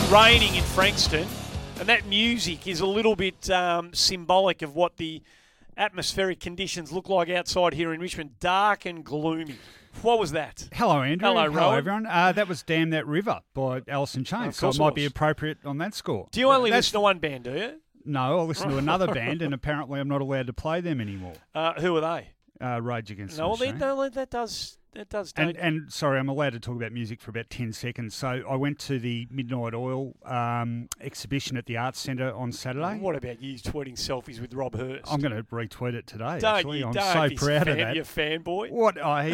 raining in Frankston, and that music is a little bit symbolic of what the atmospheric conditions look like outside here in Richmond. Dark and gloomy. What was that? Hello, Andrew. Hello, Rowan. everyone. That was Damn That River by Alice in Chains, so it might be appropriate on that score. Do you only listen to one band, do you? No, I listen to another band, and apparently I'm not allowed to play them anymore. Who are they? Rage Against the No, Machine. that does. And sorry, I'm allowed to talk about music for about 10 seconds. So I went to the Midnight Oil exhibition at the Arts Centre on Saturday. What about you tweeting selfies with Rob Hurst? I'm going to retweet it today, Don't actually. you, I'm don't so be proud of that. You're a fanboy? What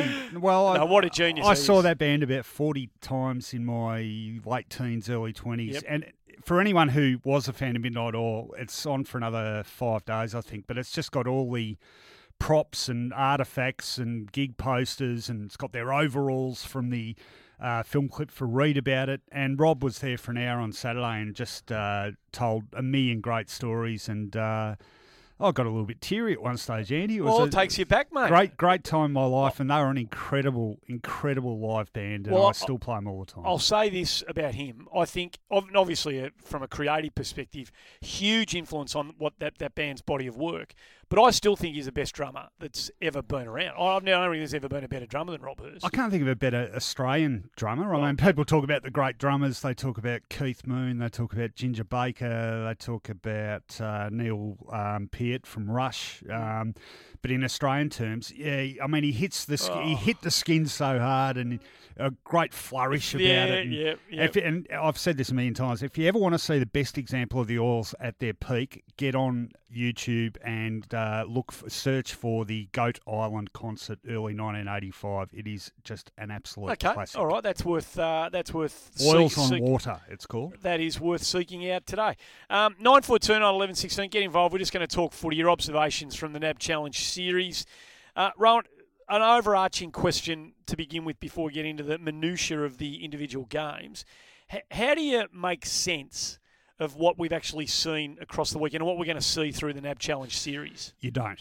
a genius I he saw is. that band about 40 times in my late teens, early 20s. Yep. And for anyone who was a fan of Midnight Oil, it's on for another 5 days, I think. But it's just got all the props and artifacts and gig posters, and it's got their overalls from the film clip for Read about it. And Rob was there for an hour on Saturday and just told a million great stories. And I got a little bit teary at one stage, Andy. It takes you back, mate. Great time in my life, and they were an incredible live band, and I still play them all the time. I'll say this about him. I think, obviously, from a creative perspective, huge influence on what that band's body of work. But I still think he's the best drummer that's ever been around. I don't think there's ever been a better drummer than Rob Hurst. I can't think of a better Australian drummer. I mean, people talk about the great drummers. They talk about Keith Moon. They talk about Ginger Baker. They talk about Neil Peart from Rush. But in Australian terms, yeah, I mean, he hit the skin so hard, and a great flourish about it. And I've said this a million times. If you ever want to see the best example of the Oils at their peak, get on YouTube and search for the Goat Island concert, early 1985. It is just an absolute classic. All right, that's worth Oils on Water, it's called. That is worth seeking out today. 942 1116. Get involved. We're just going to talk footy. Your observations from the NAB Challenge Series. Rowan, an overarching question to begin with before we get into the minutiae of the individual games. How do you make sense of what we've actually seen across the weekend and what we're going to see through the NAB Challenge Series? You don't.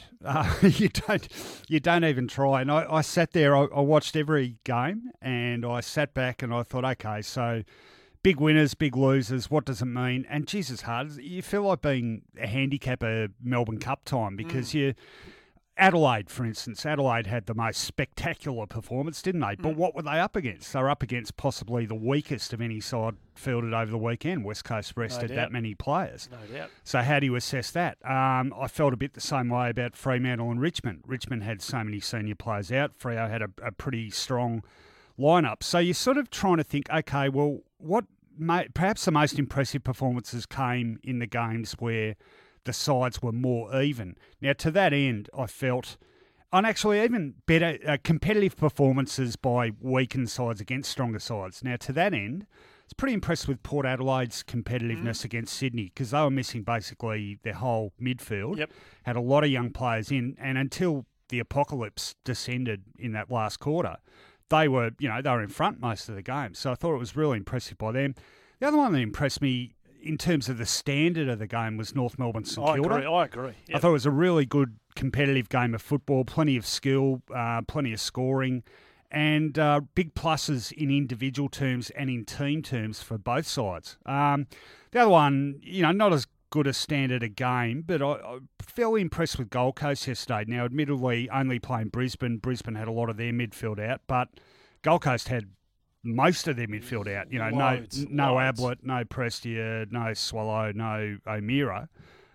You don't even try. And I sat there, I watched every game, and I sat back and I thought, okay, so big winners, big losers, what does it mean? And Jesus, hard. You feel like being a handicapper Melbourne Cup time, because Adelaide, for instance, Adelaide had the most spectacular performance, didn't they? But what were they up against? They were up against possibly the weakest of any side fielded over the weekend. West Coast rested that many players. No doubt. So how do you assess that? I felt a bit the same way about Fremantle and Richmond. Richmond had so many senior players out. Freo had a pretty strong lineup. So you're sort of trying to think, okay, well, perhaps the most impressive performances came in the games where the sides were more even. Now, to that end, I felt, and actually even better competitive performances by weakened sides against stronger sides. Now, to that end, I was pretty impressed with Port Adelaide's competitiveness against Sydney, because they were missing basically their whole midfield, had a lot of young players in, and until the apocalypse descended in that last quarter, they were in front most of the game. So I thought it was really impressive by them. The other one that impressed me in terms of the standard of the game was North Melbourne St Kilda. I agree. Yep. I thought it was a really good competitive game of football, plenty of skill, plenty of scoring, and big pluses in individual terms and in team terms for both sides. The other one, not as good a standard a game, but I'm fairly impressed with Gold Coast yesterday. Now, admittedly, only playing Brisbane. Brisbane had a lot of their midfield out, but Gold Coast had most of their midfield out. No Ablett, no Prestia, no Swallow, no O'Meara.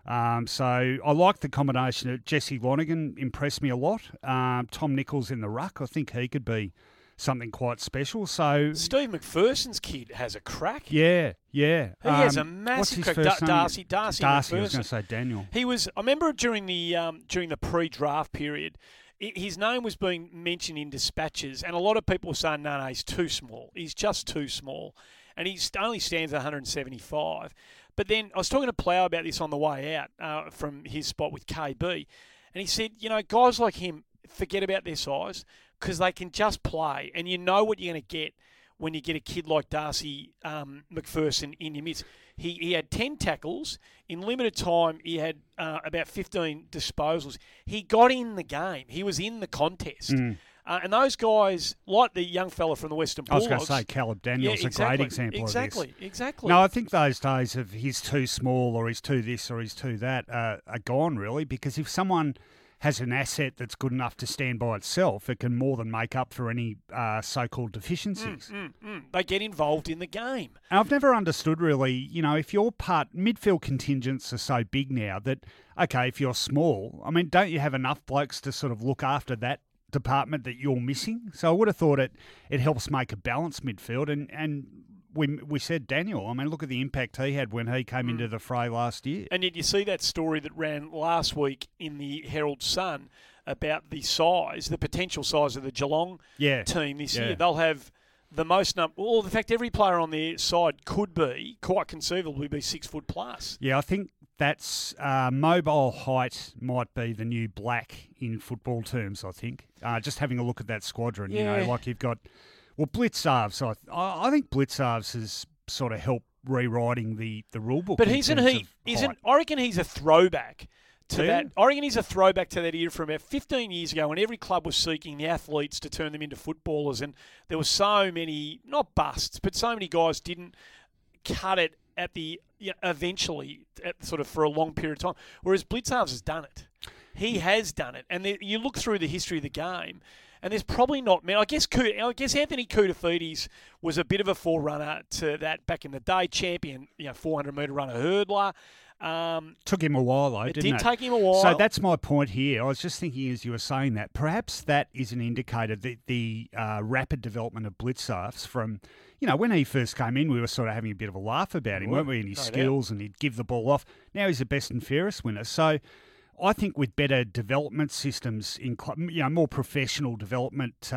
So I like the combination of Jesse Lonergan, impressed me a lot. Tom Nichols in the ruck, I think he could be something quite special. So Steve McPherson's kid has a crack. Yeah. He has a massive crack. Darcy McPherson. I was going to say Daniel. I remember during the pre-draft period, his name was being mentioned in dispatches, and a lot of people were saying, no, he's too small. He's just too small. And he only stands at 175. But then I was talking to Plough about this on the way out from his spot with KB, and he said, guys like him, forget about their size, because they can just play, and you know what you're going to get when you get a kid like Darcy McPherson in your midst. He had 10 tackles. In limited time, he had about 15 disposals. He got in the game. He was in the contest. And those guys, like the young fella from the Western I was Bulldogs... going to say Caleb Daniels a great example of this. Exactly. No, I think those days of he's too small or he's too this or he's too that are gone, really, because if someone has an asset that's good enough to stand by itself, it can more than make up for any so-called deficiencies. They get involved in the game. And I've never understood really, if your midfield contingents are so big now that, okay, if you're small, I mean, don't you have enough blokes to sort of look after that department that you're missing? So I would have thought it helps make a balanced midfield. And we said Daniel, I mean, look at the impact he had when he came into the fray last year. And yet you see that story that ran last week in the Herald Sun about the potential size of the Geelong team this year. They'll have the most number. Well, in fact, every player on their side could be, quite conceivably, be 6 foot plus. Yeah, I think that's mobile height might be the new black in football terms, I think. Just having a look at that squadron, like you've got... Well, Blitzarves, I think Blitzarves has sort of helped rewriting the rule book. But I reckon he's a throwback to that. I reckon he's a throwback to that era from about 15 years ago when every club was seeking the athletes to turn them into footballers, and there were so many, not busts, but so many guys didn't cut it at the eventually sort of for a long period of time. Whereas Blitzarves has done it. He has done it, and you look through the history of the game. And there's probably not many. I guess Anthony Koutoufides was a bit of a forerunner to that back in the day. Champion, 400-metre runner hurdler. Took him a while, though, didn't it? It did take him a while. So that's my point here. I was just thinking as you were saying that, perhaps that is an indicator that the rapid development of Blitzarves from, when he first came in, we were sort of having a bit of a laugh about him, weren't we, and his skills, and he'd give the ball off. Now he's the best and fairest winner. So I think with better development systems, more professional development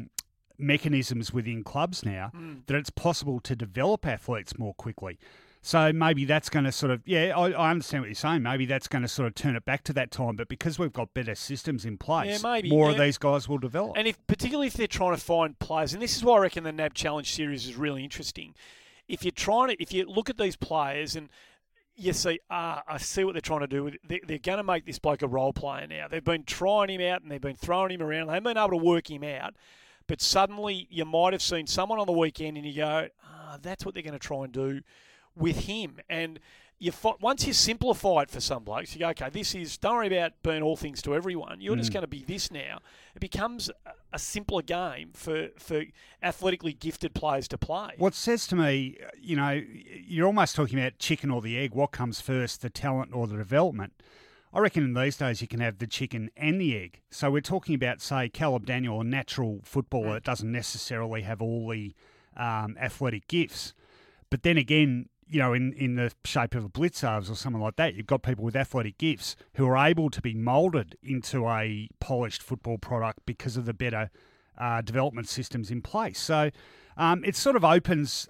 mechanisms within clubs now, that it's possible to develop athletes more quickly. So maybe that's going to sort of, I understand what you're saying. Maybe that's going to sort of turn it back to that time. But because we've got better systems in place, more of these guys will develop. And particularly if they're trying to find players, and this is why I reckon the NAB Challenge Series is really interesting. If you look at these players and you see, I see what they're trying to do. They're going to make this bloke a role player now. They've been trying him out and they've been throwing him around. They haven't been able to work him out. But suddenly you might have seen someone on the weekend and you go, that's what they're going to try and do with him. And once you simplify it for some blokes, you go, okay, don't worry about being all things to everyone. You're just going to be this now. It becomes a simpler game for athletically gifted players to play. What says to me, you're almost talking about chicken or the egg. What comes first, the talent or the development? I reckon in these days you can have the chicken and the egg. So we're talking about, say, Caleb Daniel, a natural footballer that doesn't necessarily have all the athletic gifts. But then again, in the shape of a Blitzarves or something like that, you've got people with athletic gifts who are able to be moulded into a polished football product because of the better development systems in place. So it sort of opens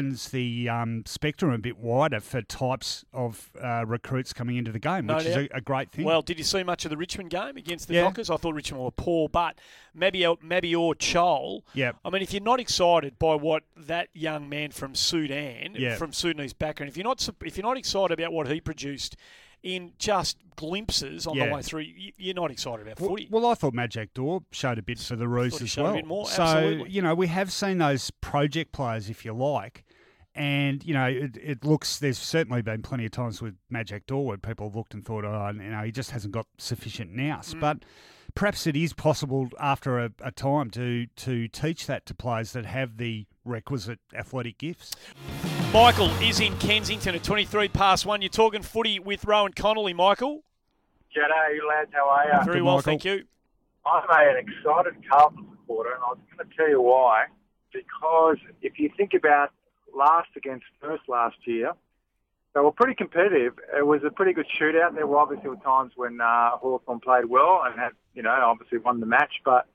the spectrum a bit wider for types of recruits coming into the game, which is a great thing. Well, did you see much of the Richmond game against the Dockers? I thought Richmond were poor, but maybe your Chol. Yeah. I mean, if you're not excited by what that young man from Sudan, from Sudanese background, if you're not excited about what he produced in just glimpses on the way through, you're not excited about footy. Well, I thought Majak Dor showed a bit for the Roos as well. A bit more, so, absolutely. We have seen those project players, if you like, and, it looks, there's certainly been plenty of times with Majak Dor where people have looked and thought, he just hasn't got sufficient nous. But perhaps it is possible after a time to teach that to players that have the requisite athletic gifts. Michael is in Kensington at 1. You're talking footy with Rowan Connolly, Michael. G'day, lads. How are you? Very well, thank you. I'm an excited Carlton supporter, and I was going to tell you why. Because if you think about last against first last year, they were pretty competitive. It was a pretty good shootout. There were obviously times when Hawthorn played well and had, obviously won the match. But,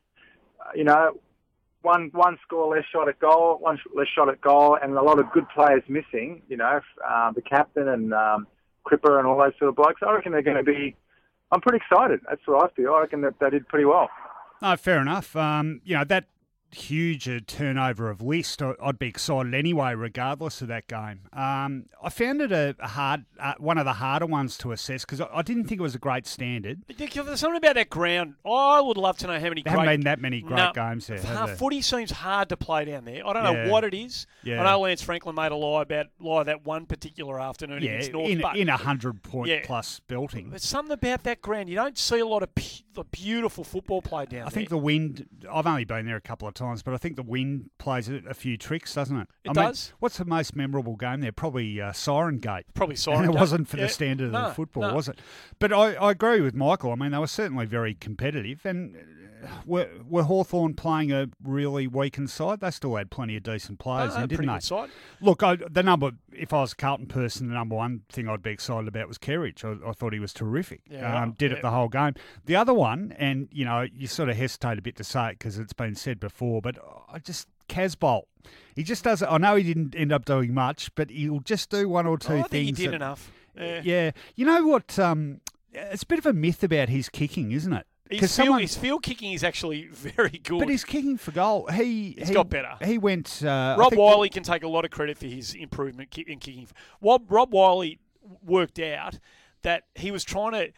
one score less shot at goal, and a lot of good players missing, the captain and Cripper and all those sort of blokes. I reckon they're going to be, I'm pretty excited. That's what I feel. I reckon that they did pretty well. No, fair enough. huge a turnover of list, I'd be excited anyway, regardless of that game. I found it a hard, one of the harder ones to assess because I didn't think it was a great standard. There's something about that ground. I would love to know how many. There haven't been that many great games there. Footy seems hard to play down there. I don't know what it is. Yeah. I know Lance Franklin made a lie that one particular afternoon against North. In 100-point plus belting. There's something about that ground. You don't see a lot of beautiful football played down there. I think the wind. I've only been there a couple of times, but I think the wind plays a few tricks, doesn't it? It does. What's the most memorable game there? Probably Siren Gate. Probably Siren Gate. And it wasn't for the standard of the football, was it? But I agree with Michael. I mean, they were certainly very competitive. And were Hawthorn playing a really weakened side? They still had plenty of decent players in, didn't they? Good side. Look, if I was a Carlton person, the number one thing I'd be excited about was Kerridge. I thought he was terrific. Did it the whole game. The other one, and you sort of hesitate a bit to say it because it's been said before, but Casbolt. He just does it. I know he didn't end up doing much, but he'll just do one or two things. I think he did enough. Yeah. You know what? It's a bit of a myth about his kicking, isn't it? His field kicking is actually very good. But his kicking for goal, he's got better. He went... Rob Wiley can take a lot of credit for his improvement in kicking. Rob Wiley worked out that he was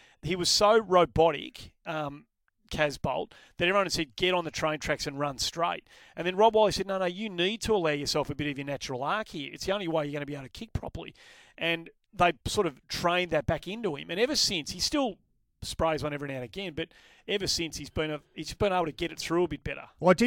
so robotic, Casbolt, that everyone had said, get on the train tracks and run straight. And then Rob Wiley said, no, you need to allow yourself a bit of your natural arc here. It's the only way you're going to be able to kick properly. And they sort of trained that back into him. And ever since, he still sprays one every now and again, but ever since he's been able to get it through a bit better. Well, I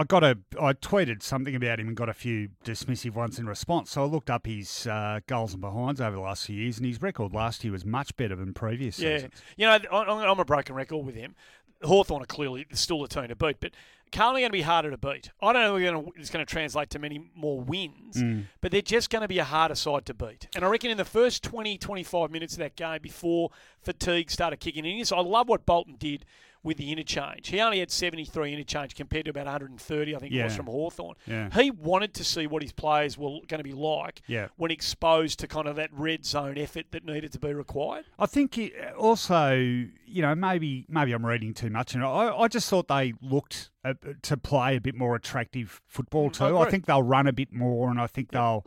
tweeted something about him and got a few dismissive ones in response. So I looked up his goals and behinds over the last few years, and his record last year was much better than previous seasons. I'm a broken record with him. Hawthorn are clearly still a team to beat, but Carlton are going to be harder to beat. I don't know if it's going to translate to many more wins, but they're just going to be a harder side to beat. And I reckon in the first 20, 25 minutes of that game before fatigue started kicking in, so I love what Bolton did with the interchange. He only had 73 interchange compared to about 130, I think it was, from Hawthorn. Yeah. He wanted to see what his players were going to be like when exposed to kind of that red zone effort that needed to be required. I think also, maybe I'm reading too much. I just thought they looked to play a bit more attractive football too. I think they'll run a bit more, and I think they'll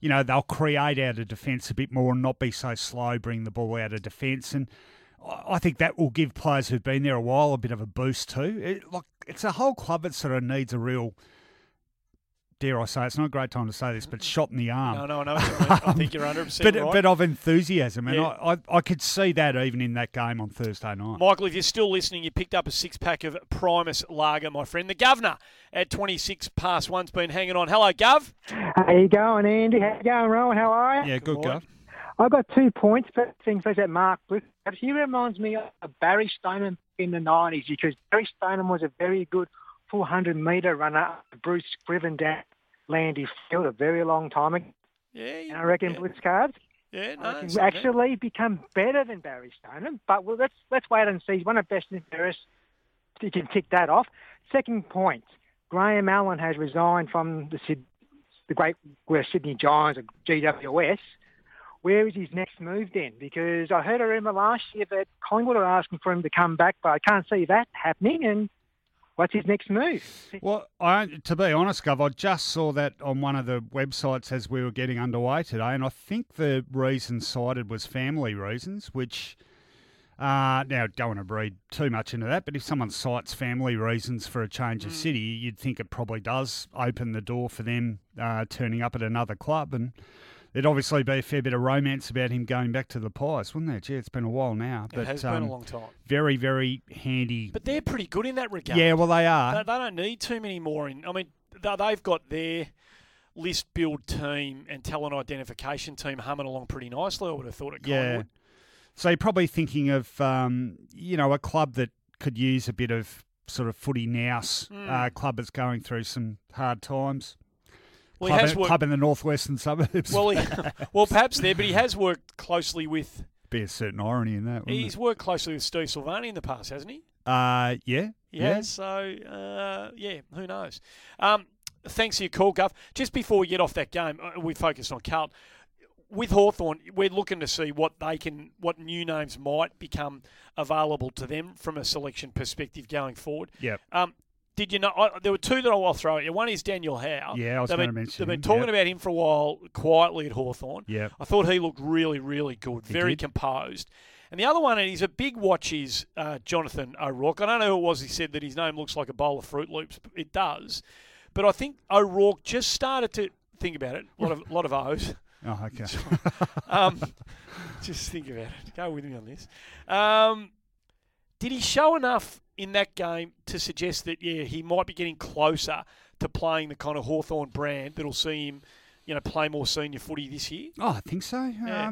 create out of defence a bit more and not be so slow, bring the ball out of defence. And I think that will give players who've been there a while a bit of a boost too. It's a whole club that sort of needs a real, dare I say, it's not a great time to say this, but shot in the arm. No. I think you're 100% right. But of enthusiasm. And I could see that even in that game on Thursday night. Michael, if you're still listening, you picked up a 6-pack of Primus Lager, my friend. The Governor at 26 past 1's been hanging on. Hello, Gov. How you going, Andy? How you going, Rowan? How are you? Yeah, good, Gov. I've got 2 points. First thing first at Mark Bluth. He reminds me of Barry Stoneman in the 90s because Barry Stoneman was a very good 400-metre runner up Bruce Scriven down Landy Field a very long time ago. Yeah. And I reckon Blitz cards. Yeah, actually become better than Barry Stoneman. But let's wait and see. He's one of the best in the Ferris. You can tick that off. Second point, Graham Allen has resigned from the great West Sydney Giants, or GWS. Where is his next move then? Because I heard a rumour last year that Collingwood are asking for him to come back, but I can't see that happening. And what's his next move? Well, to be honest, Gov, I just saw that on one of the websites as we were getting underway today, and I think the reason cited was family reasons, which, now don't want to read too much into that, but if someone cites family reasons for a change of city, you'd think it probably does open the door for them turning up at another club, and there'd obviously be a fair bit of romance about him going back to the Pies, wouldn't there? Gee, it's been a while now. But, it has been a long time. Very, very handy. But they're pretty good in that regard. Yeah, well, they are. They don't need too many more. They've got their list build team and talent identification team humming along pretty nicely, I would have thought at Collingwood. Yeah. So you're probably thinking of, a club that could use a bit of sort of footy nous, club that's going through some hard times. Well, club in the northwestern suburbs. Well, perhaps there, but he has worked closely with... Be a certain irony in that, He's worked closely with Steve Silvani in the past, hasn't he? Yeah. So, who knows? Thanks for your call, Guff. Just before we get off that game, we focused on Carlton. With Hawthorn, we're looking to see what new names might become available to them from a selection perspective going forward. Yep. Did you know? There were two that I'll throw at you. One is Daniel Howe. Yeah, I was going to mention They've been him, talking yep. about him for a while quietly at Hawthorn. Yeah. I thought he looked really, really good, very did. composed. And the other one, and he's a big watch, is Jonathan O'Rourke. I don't know who it was he said that his name looks like a bowl of Fruit Loops. But it does. But I think O'Rourke just started to think about it. A lot of O's. Oh, okay. Just think about it. Go with me on this. Did he show enough in that game to suggest that, he might be getting closer to playing the kind of Hawthorn brand that'll see him, play more senior footy this year? Oh, I think so. Yeah.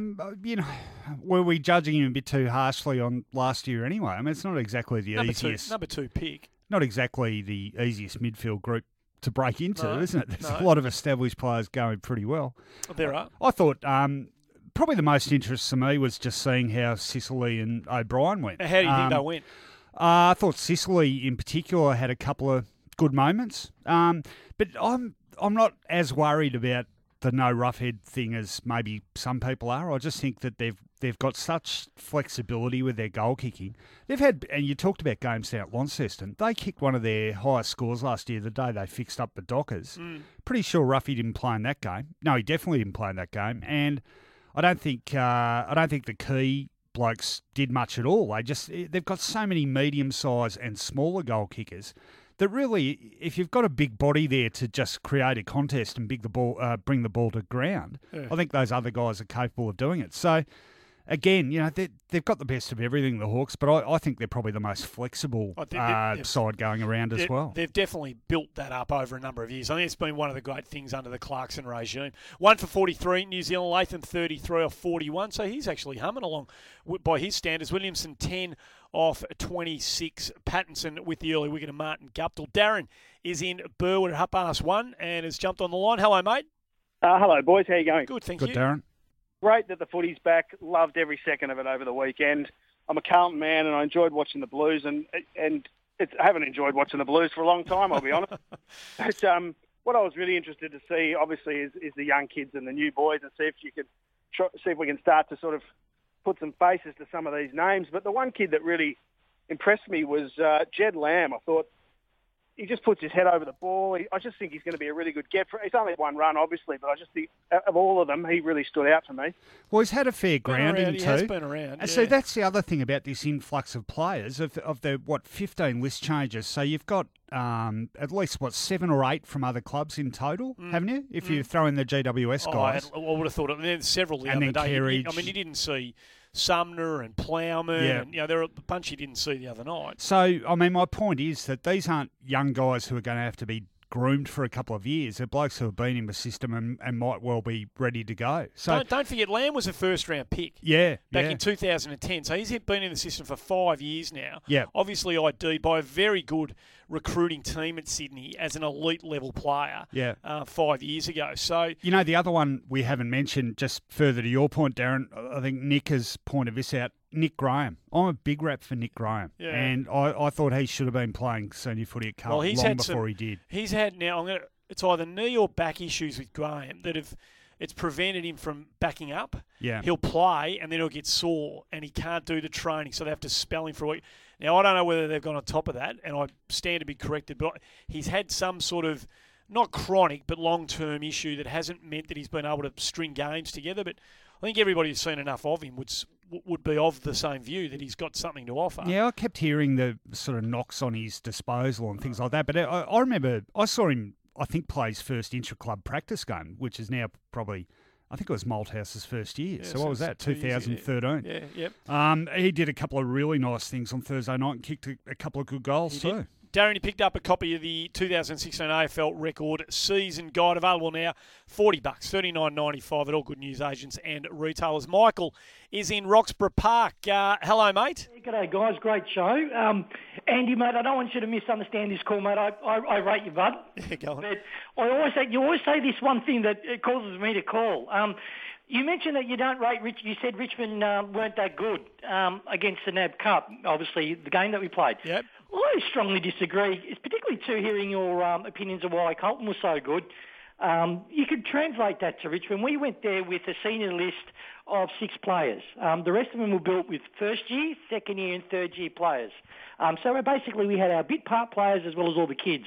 Were we judging him a bit too harshly on last year anyway? I mean, it's not exactly the easiest. Number two pick. Not exactly the easiest midfield group to break into, No, isn't it? There's no. a lot of established players going pretty well. There are. I thought probably the most interest to me was just seeing how Sicily and O'Brien went. How do you think they went? I thought Sicily in particular had a couple of good moments, but I'm not as worried about the no roughhead thing as maybe some people are. I just think that they've got such flexibility with their goal kicking. They've had, and you talked about games down at Launceston. They kicked one of their highest scores last year, the day they fixed up the Dockers. Pretty sure Ruffy didn't play in that game. No, he definitely didn't play in that game, and I don't think the key blokes did much at all. They've got so many medium-sized and smaller goal kickers that really, if you've got a big body there to just create a contest and bring the ball to ground, I think those other guys are capable of doing it. So, again, they've got the best of everything, the Hawks, but I think they're probably the most flexible side going around as well. They've definitely built that up over a number of years. I think it's been one of the great things under the Clarkson regime. 1 for 43, New Zealand, Latham 33 off 41, so he's actually humming along by his standards. Williamson 10 off 26. Pattinson with the early wicket of Martin Guptill. Darren is in Burwood at 1:30 and has jumped on the line. Hello, mate. Hello, boys. How you going? Good, thank Good, you. Darren. Great that the footy's back. Loved every second of it over the weekend. I'm a Carlton man, and I enjoyed watching the Blues, and I haven't enjoyed watching the Blues for a long time, I'll be honest. But what I was really interested to see, obviously, is the young kids and the new boys, and see if we can start to sort of put some faces to some of these names. But the one kid that really impressed me was Jed Lamb. I thought he just puts his head over the ball. I just think he's going to be a really good get. He's only one run, obviously, but I just think of all of them, he really stood out for me. Well, he's had a fair grounding too. He has been around. And so that's the other thing about this influx of players, of the 15 list changes. So you've got at least, 7 or 8 from other clubs in total, haven't you? If you throw in the GWS guys. I would have thought it. There's several the other day. You didn't see Sumner and Plowman. Yeah. And, there are a bunch you didn't see the other night. So, my point is that these aren't young guys who are going to have to be groomed for a couple of years. They're blokes who have been in the system and might well be ready to go. So don't forget, Lamb was a first-round pick. Back in 2010. So he's been in the system for 5 years now. Yeah. Obviously ID'd by a very good recruiting team at Sydney as an elite-level player 5 years ago. So the other one we haven't mentioned, just further to your point, Darren, I think Nick has pointed this out, Nick Graham. I'm a big rep for Nick Graham. Yeah. And I thought he should have been playing senior footy at Carlton long before he did. He's had it's either knee or back issues with Graham that it's prevented him from backing up. Yeah. He'll play and then he'll get sore and he can't do the training, so they have to spell him for a week. Now, I don't know whether they've gone on top of that, and I stand to be corrected, but he's had some sort of, not chronic, but long-term issue that hasn't meant that he's been able to string games together. But I think everybody who's seen enough of him would be of the same view that he's got something to offer. Yeah, I kept hearing the sort of knocks on his disposal and things like that. But I remember I saw him, I think, play his first intra-club practice game, which is now probably, I think it was Malthouse's first year. So what was that, 2013? Yeah, yep. He did a couple of really nice things on Thursday night and kicked a couple of good goals too. Darren, he picked up a copy of the 2016 AFL record season guide, available now, $40, $39.95 at all good news agents and retailers. Michael is in Roxburgh Park. Hello, mate. G'day, guys. Great show. Andy, mate, I don't want you to misunderstand this call, mate. I rate you, bud. Yeah, go on. But you always say this one thing that causes me to call. You mentioned that you don't rate Rich. You said Richmond weren't that good against the NAB Cup, obviously, the game that we played. Yep. I strongly disagree, particularly, too, hearing your opinions of why Colton was so good. You could translate that to Richmond. We went there with a senior list of 6 players. The rest of them were built with first year, second year and third year players. So basically we had our bit part players as well as all the kids.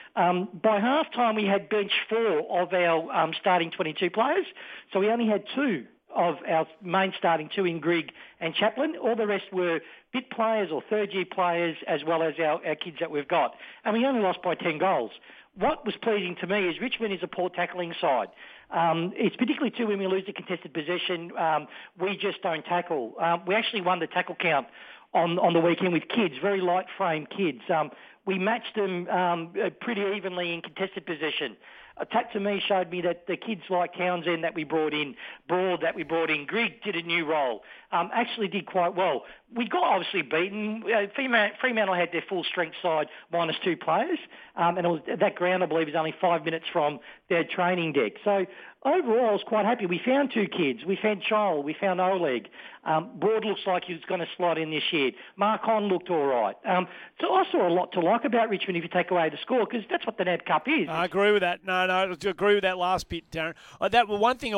By half-time we had bench 4 of our starting 22 players, so we only had 2 of our main starting 2 in Grigg and Chaplin. All the rest were bit players or third-year players as well as our kids that we've got. And we only lost by 10 goals. What was pleasing to me is Richmond is a poor tackling side. It's particularly too when we lose the contested possession, we just don't tackle. We actually won the tackle count on the weekend with kids, very light frame kids. We matched them pretty evenly in contested possession. Attack to me showed me that the kids like Townsend that we brought in, Broad that we brought in, Grigg did a new role, actually did quite well. We got obviously beaten. Fremantle had their full strength side minus 2 players, and it was, that ground I believe is only 5 minutes from their training deck. So overall I was quite happy. We found 2 kids. We found Charles, we found Oleg. Broad looks like he was going to slot in this year. Marcon looked all right. So I saw a lot to like about Richmond if you take away the score, because that's what the NAB Cup is. I agree with that. No, I agree with that last bit, Darren. The one thing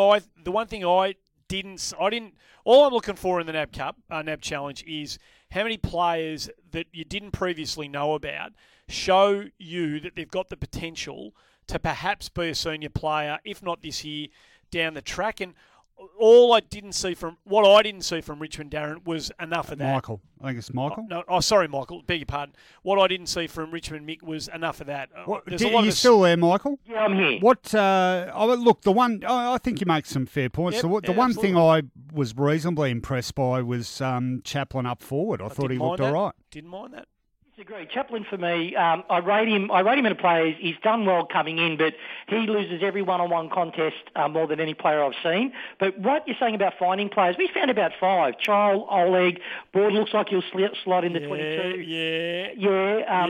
I didn't. All I'm looking for in the NAB Cup, NAB Challenge, is how many players that you didn't previously know about show you that they've got the potential to perhaps be a senior player, if not this year, down the track. And what I didn't see from Richmond, Darren, was enough of that. Michael. I think it's Michael. Sorry, Michael. Beg your pardon. What I didn't see from Richmond, Mick, was enough of that. Are you still there, Michael? Yeah, I'm here. Look, I think you make some fair points. Yep, the one thing I was reasonably impressed by was Chaplin up forward. I thought he looked all right. Didn't mind that. Disagree. Chaplin for me, I rate him in a players. He's done well coming in, but he loses every one-on-one contest more than any player I've seen. But what you're saying about finding players, we found about 5. Charles, Oleg, Broad looks like he'll slot in the 22. Yeah.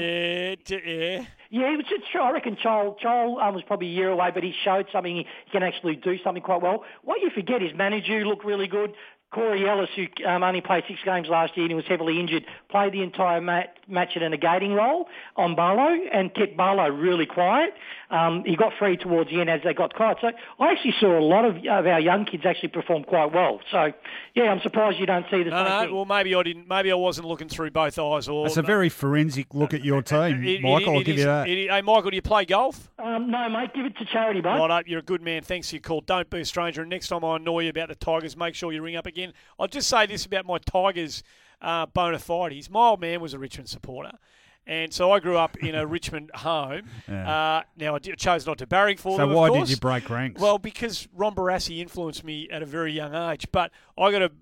Yeah, it's true. I reckon Charles was probably a year away, but he showed something. He can actually do something quite well. What you forget is Manager looked really good. Corey Ellis, who only played 6 games last year and he was heavily injured, played the entire match in a negating role on Barlow and kept Barlow really quiet. He got free towards the end as they got quiet. So I actually saw a lot of our young kids actually perform quite well. So, yeah, I'm surprised you don't see the same thing. Well, maybe I didn't. Maybe I wasn't looking through both eyes. It's a very forensic look at your team, Michael. I'll give you that. Hey, Michael, do you play golf? No, mate. Give it to charity, bud. Right up. You're a good man. Thanks for your call. Don't be a stranger. And next time I annoy you about the Tigers, make sure you ring up again. I'll just say this about my Tigers bona fides. My old man was a Richmond supporter. And so I grew up in a Richmond home. Yeah. Now, I chose not to barrack for them, So why of course. did you break ranks? Well, because Ron Barassi influenced me at a very young age. But I got a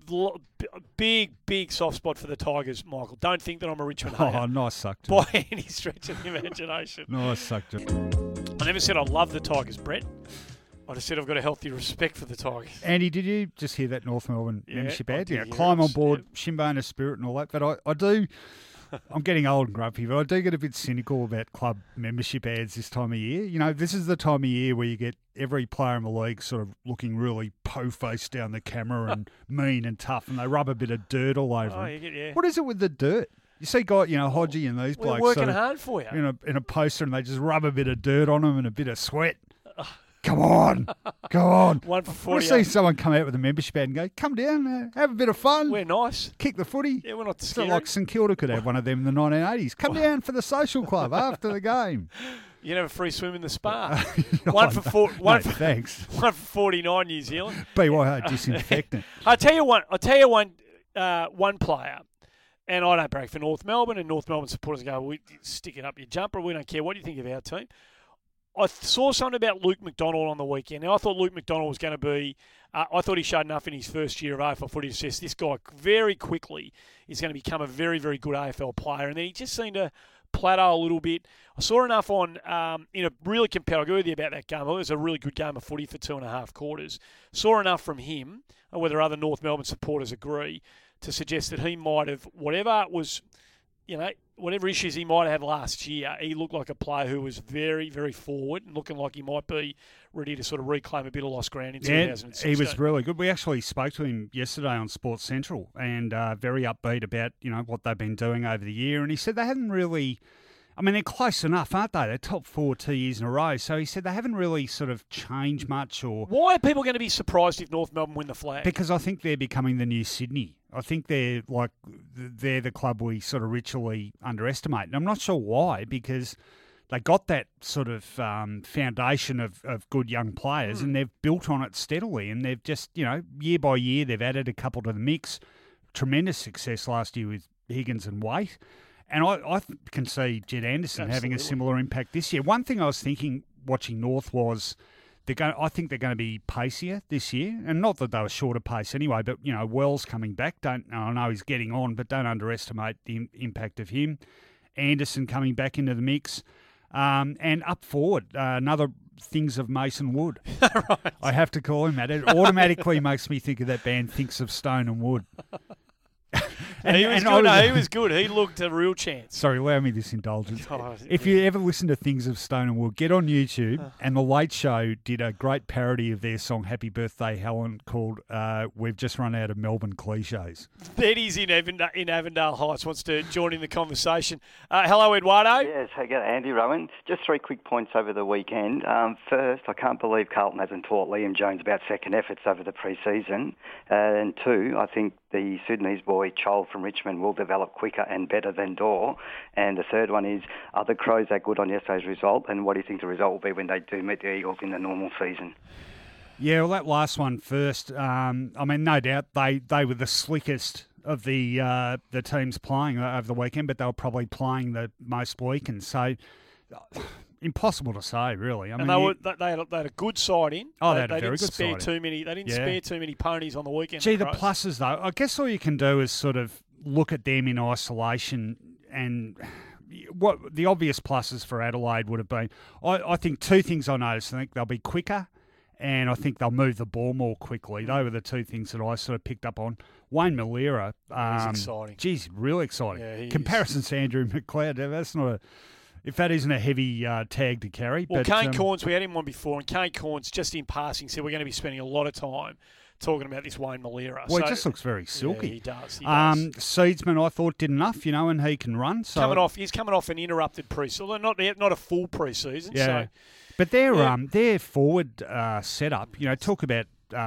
big soft spot for the Tigers, Michael. Don't think that I'm a Richmond hater. Oh, nice suck. By any stretch of the imagination. Nice suck. I never said I love the Tigers, Brett. I just said I've got a healthy respect for the Tigers. Andy, did you just hear that North Melbourne membership ad? Yeah, climb on board, Shimbona spirit and all that. But I do, I'm getting old and grumpy, but I do get a bit cynical about club membership ads this time of year. You know, this is the time of year where you get every player in the league sort of looking really po-faced down the camera and mean and tough, and they rub a bit of dirt all over them. What is it with the dirt? You see, Hodgie and these blokes working sort of hard for you in a poster, and they just rub a bit of dirt on them and a bit of sweat. Come on. Go on. 1 for 40. I see someone come out with a membership ad and go, come down, have a bit of fun. We're nice. Kick the footy. Yeah, we're not It's scary. like St Kilda could have one of them in the 1980s. Come down for the social club after the game. You can have a free swim in the spa. Thanks. 1 for 49, New Zealand. BYO disinfectant. I'll tell you one player. And I don't brag for North Melbourne, and North Melbourne supporters go, we stick it up your jumper. We don't care what you think of our team. I saw something about Luke McDonald on the weekend. Now, I thought Luke McDonald was going to be I thought he showed enough in his first year of AFL footy to suggest this guy very quickly is going to become a very, very good AFL player. And then he just seemed to plateau a little bit. I saw enough on in a really compelling. I agree with you about that game. It was a really good game of footy for 2.5 quarters. Saw enough from him, whether other North Melbourne supporters agree, to suggest that he might have, whatever issues he might have had last year, he looked like a player who was very, very forward and looking like he might be ready to sort of reclaim a bit of lost ground in 2016. He was really good. We actually spoke to him yesterday on Sports Central and very upbeat about, what they've been doing over the year. And he said they hadn't really I mean, they're close enough, aren't they? They're top 4 2 years in a row. So he said they haven't really sort of changed much or... Why are people going to be surprised if North Melbourne win the flag? Because I think they're becoming the new Sydney. I think they're the club we sort of ritually underestimate. And I'm not sure why, because they got that sort of foundation of good young players and they've built on it steadily. And they've just, year by year, they've added a couple to the mix. Tremendous success last year with Higgins and Waite. And I can see Jed Anderson having a similar impact this year. One thing I was thinking watching North was I think they're going to be pacier this year. And not that they were short of pace anyway, but, Wells coming back. I know he's getting on, but don't underestimate the impact of him. Anderson coming back into the mix. And up forward, another Things of Mason Wood. Right. I have to call him that. It automatically makes me think of that band Thinks of Stone and Wood. He was good. He looked a real chance. Sorry, allow me this indulgence. Oh, if you ever listen to Things of Stone and Wood, get on YouTube. And The Late Show did a great parody of their song Happy Birthday Helen called We've Just Run Out of Melbourne Cliches. Eddie's in Avondale Heights, wants to join in the conversation. Hello, Eduardo. Yes, hey, Andy Rowan. Just 3 quick points over the weekend. First, I can't believe Carlton hasn't taught Liam Jones about second efforts over the pre-season. And 2, I think the Sudanese boy Chol from Richmond will develop quicker and better than Dorr. And the third one is, are the Crows that good on yesterday's result? And what do you think the result will be when they do meet the Eagles in the normal season? Yeah, well, that last one first. I mean, no doubt they were the slickest of the teams playing over the weekend, but they were probably playing the most weakened. So impossible to say, really. They had a good side in. Oh, they had a very good side in. They didn't spare too many ponies on the weekend. Gee, the pluses, though, I guess all you can do is sort of look at them in isolation, and what the obvious pluses for Adelaide would have been. I think 2 things I noticed. I think they'll be quicker, and I think they'll move the ball more quickly. They were the 2 things that I sort of picked up on. Wayne Malera. He's exciting. Geez, really exciting. Yeah, Comparisons to Andrew McLeod, that's not a... If that isn't a heavy tag to carry. Well, Kane Corns, we had him on before, and Kane Corns, just in passing, said we're going to be spending a lot of time talking about this Wayne Malera. Well, he just looks very silky. Yeah, he does. Seedsman, I thought, did enough, and he can run. So he's coming off an interrupted pre-season, not a full pre-season. Yeah, so, but their forward setup, talk about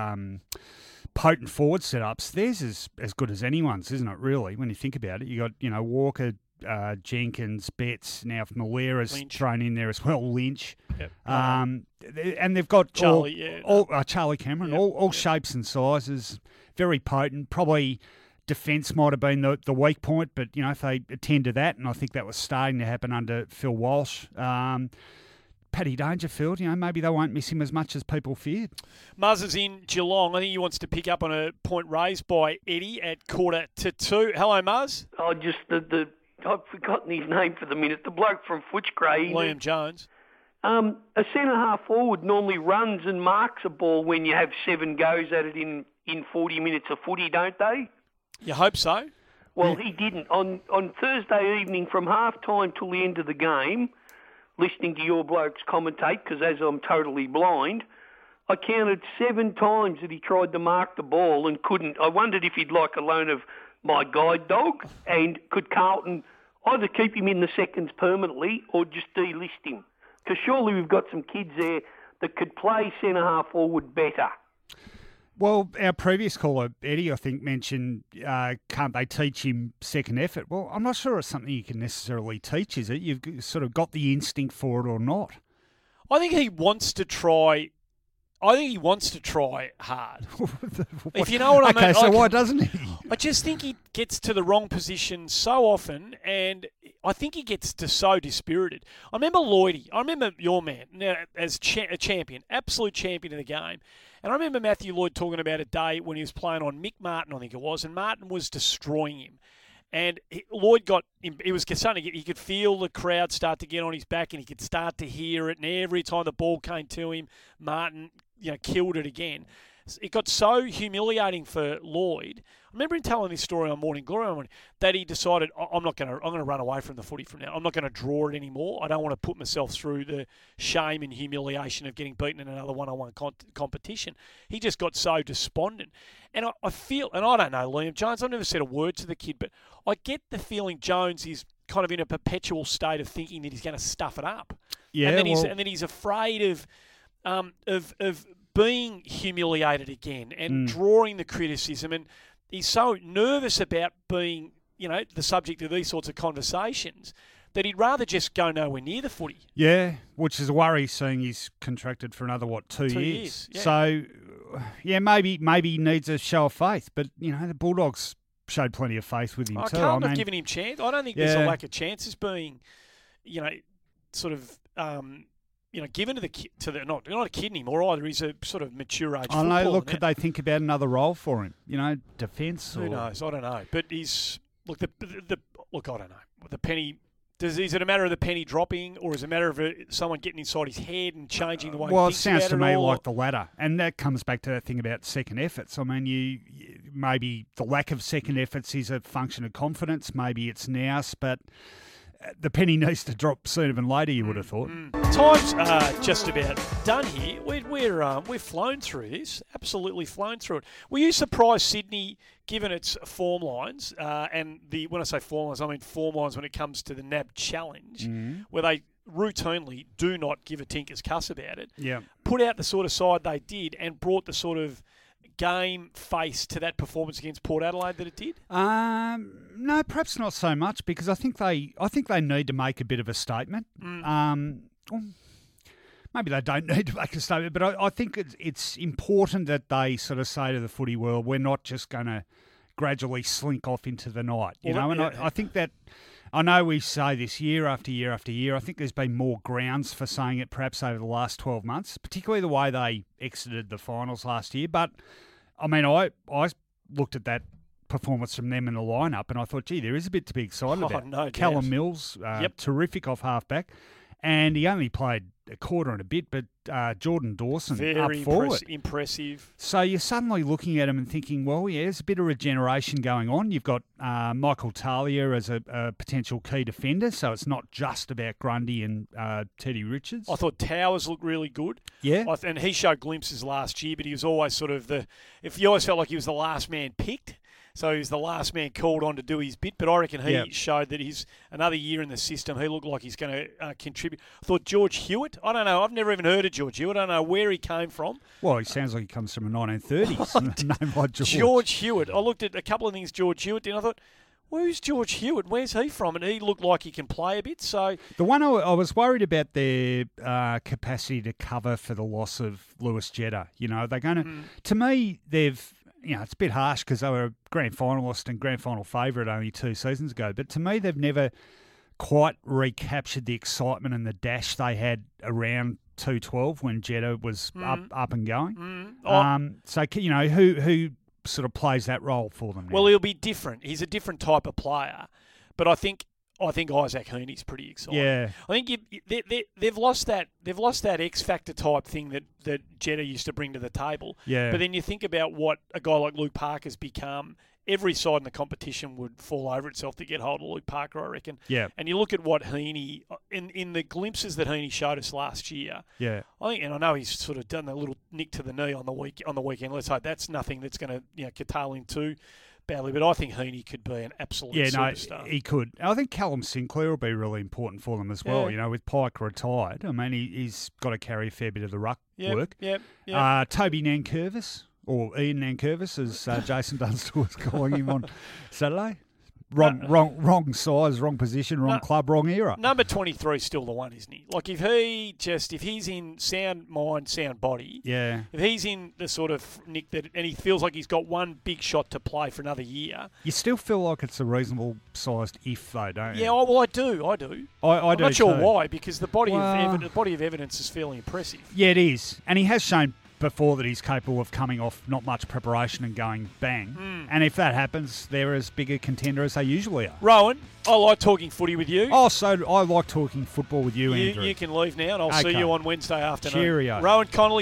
potent forward setups. Theirs is as good as anyone's, isn't it? Really, when you think about it, you got Walker, Jenkins, Betts, now if Malera's thrown in there as well, Lynch. Yep. And they've got Charlie Charlie Cameron, yep. all shapes and sizes, very potent. Probably defence might have been the weak point, but, if they attend to that, and I think that was starting to happen under Phil Walsh. Paddy Dangerfield, maybe they won't miss him as much as people feared. Muzz is in Geelong. I think he wants to pick up on a point raised by Eddie at 1:45. Hello, Muzz. Oh, just I've forgotten his name for the minute. The bloke from Footscray. Liam Jones. A centre-half forward normally runs and marks a ball when you have 7 goes at it in 40 minutes of footy, don't they? You hope so. Well, he didn't. On Thursday evening from half-time till the end of the game, listening to your blokes commentate, because as I'm totally blind, I counted 7 times that he tried to mark the ball and couldn't. I wondered if he'd like a loan of my guide dog, and could Carlton either keep him in the seconds permanently or just delist him? Because surely we've got some kids there that could play centre-half forward better. Well, our previous caller, Eddie, I think, mentioned, can't they teach him second effort? Well, I'm not sure it's something you can necessarily teach, is it? You've sort of got the instinct for it or not. I think he wants to try hard. If you know what I mean. Okay, so why doesn't he? I just think he gets to the wrong position so often, and I think he gets so dispirited. I remember Lloydie. I remember your man now as a champion, absolute champion of the game. And I remember Matthew Lloyd talking about a day when he was playing on Mick Martin, I think it was, and Martin was destroying him. And Lloyd he could feel the crowd start to get on his back, and he could start to hear it. And every time the ball came to him, Martin, killed it again. It got so humiliating for Lloyd. I remember him telling this story on Morning Glory that he decided, I'm going to run away from the footy from now. I'm not going to draw it anymore. I don't want to put myself through the shame and humiliation of getting beaten in another one-on-one competition. He just got so despondent. And I feel, and I don't know Liam Jones, I've never said a word to the kid, but I get the feeling Jones is kind of in a perpetual state of thinking that he's going to stuff it up. Yeah, and then he's afraid of being humiliated again and drawing the criticism, and he's so nervous about being, the subject of these sorts of conversations that he'd rather just go nowhere near the footy. Yeah, which is a worry, seeing he's contracted for another, 2 years. Yeah. So, maybe he needs a show of faith. But, the Bulldogs showed plenty of faith with him too. Carlton have given him chance. I don't think there's a lack of chances being, sort of, given to the not a kid anymore either. He's a sort of mature age footballer. I know. Look, could they think about another role for him? Defence. Who knows? I don't know. But he's I don't know. The penny. Is it a matter of the penny dropping, or is it a matter of someone getting inside his head and changing the way he thinks about it? Well, it sounds to me like the latter. And that comes back to that thing about second efforts. I mean, maybe the lack of second efforts is a function of confidence. Maybe it's nous, but the penny needs to drop sooner than later, you would have thought. Time's just about done here. We've flown through this, absolutely flown through it. Were you surprised Sydney, given its form lines, and when I say form lines, I mean form lines when it comes to the NAB Challenge, where they routinely do not give a tinker's cuss about it, put out the sort of side they did and brought the sort of game face to that performance against Port Adelaide that it did? No, perhaps not so much, because I think they need to make a bit of a statement. Maybe they don't need to make a statement, but I think it's important that they sort of say to the footy world, we're not just going to gradually slink off into the night, I think that. I know we say this year after year after year. I think there's been more grounds for saying it perhaps over the last 12 months, particularly the way they exited the finals last year. But, I mean, I looked at that performance from them in the lineup and I thought, gee, there is a bit to be excited about. No Callum Mills, terrific off halfback. And he only played a quarter and a bit, but Jordan Dawson up forward. Impressive. So you're suddenly looking at him and thinking, well, yeah, there's a bit of regeneration going on. You've got Michael Talia as a potential key defender, so it's not just about Grundy and Teddy Richards. I thought Towers looked really good. Yeah. And he showed glimpses last year, but he was always sort of you always felt like he was the last man picked. So he was the last man called on to do his bit, but I reckon he showed that he's another year in the system. He looked like he's going to contribute. I thought George Hewitt, I don't know, I've never even heard of George Hewitt. I don't know where he came from. Well, he sounds like he comes from the 1930s. Name like George Hewitt. I looked at a couple of things George Hewitt did, and I thought, who's George Hewitt? Where's he from? And he looked like he can play a bit. So the one I was worried about their capacity to cover for the loss of Lewis Jetta. They're going to, to me, they've, it's a bit harsh because they were a grand finalist and grand final favourite only 2 seasons ago. But to me, they've never quite recaptured the excitement and the dash they had around 2012 when Jetta was up and going. So, who sort of plays that role for them now? Well, he'll be different. He's a different type of player. But I think Isaac Heaney's pretty exciting. Yeah, I think they've lost that X factor type thing that Jetta used to bring to the table. Yeah. But then you think about what a guy like Luke Parker's become. Every side in the competition would fall over itself to get hold of Luke Parker, I reckon. Yeah. And you look at what Heaney in the glimpses that Heaney showed us last year. Yeah. I think, and I know he's sort of done a little nick to the knee on the weekend. Let's hope that's nothing that's going to curtail him too badly, but I think Heaney could be an absolute superstar. No, he could. I think Callum Sinclair will be really important for them as well. With Pike retired, I mean, he's got to carry a fair bit of the ruck work. Yep. Toby Nankervis, or Ian Nankervis, as Jason Dunstall was calling him on Saturday. Wrong size, wrong position, wrong club, wrong era. Number 23 is still the one, isn't he? Like if he's in sound mind, sound body. Yeah. If he's in the sort of nick that, and he feels like he's got one big shot to play for another year. You still feel like it's a reasonable sized if though, don't you? Yeah. Well, I do. I do. I'm not sure too. why, because the body of evidence is fairly impressive. Yeah, it is, and he has shown before that he's capable of coming off not much preparation and going bang. And if that happens, they're as big a contender as they usually are. Rowan, I like talking footy with you. Oh, so I like talking football with you, Andrew. You can leave now, and I'll see you on Wednesday afternoon. Cheerio. Rowan Connolly.